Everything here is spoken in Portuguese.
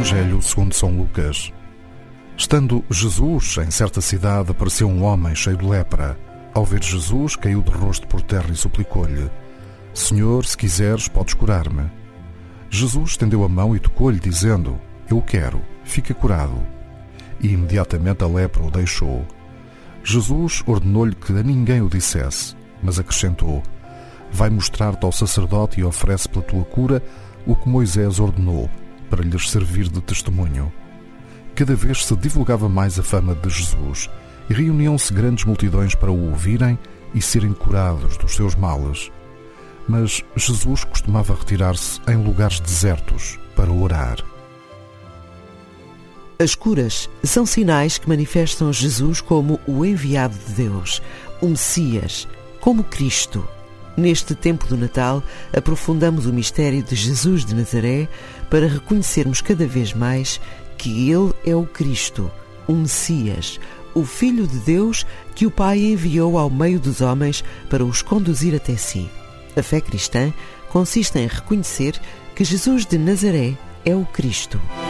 Evangelho segundo São Lucas. Estando Jesus em certa cidade, apareceu um homem cheio de lepra. Ao ver Jesus, caiu de rosto por terra e suplicou-lhe: Senhor, se quiseres, podes curar-me. Jesus estendeu a mão e tocou-lhe, dizendo: Eu quero, fica curado. E imediatamente a lepra o deixou. Jesus ordenou-lhe que a ninguém o dissesse, mas acrescentou: Vai mostrar-te ao sacerdote e oferece pela tua cura o que Moisés ordenou, para lhes servir de testemunho. Cada vez se divulgava mais a fama de Jesus e reuniam-se grandes multidões para o ouvirem e serem curados dos seus males. Mas Jesus costumava retirar-se em lugares desertos para orar. As curas são sinais que manifestam Jesus como o enviado de Deus, o Messias, como Cristo. Neste tempo do Natal, aprofundamos o mistério de Jesus de Nazaré para reconhecermos cada vez mais que Ele é o Cristo, o Messias, o Filho de Deus que o Pai enviou ao meio dos homens para os conduzir até si. A fé cristã consiste em reconhecer que Jesus de Nazaré é o Cristo.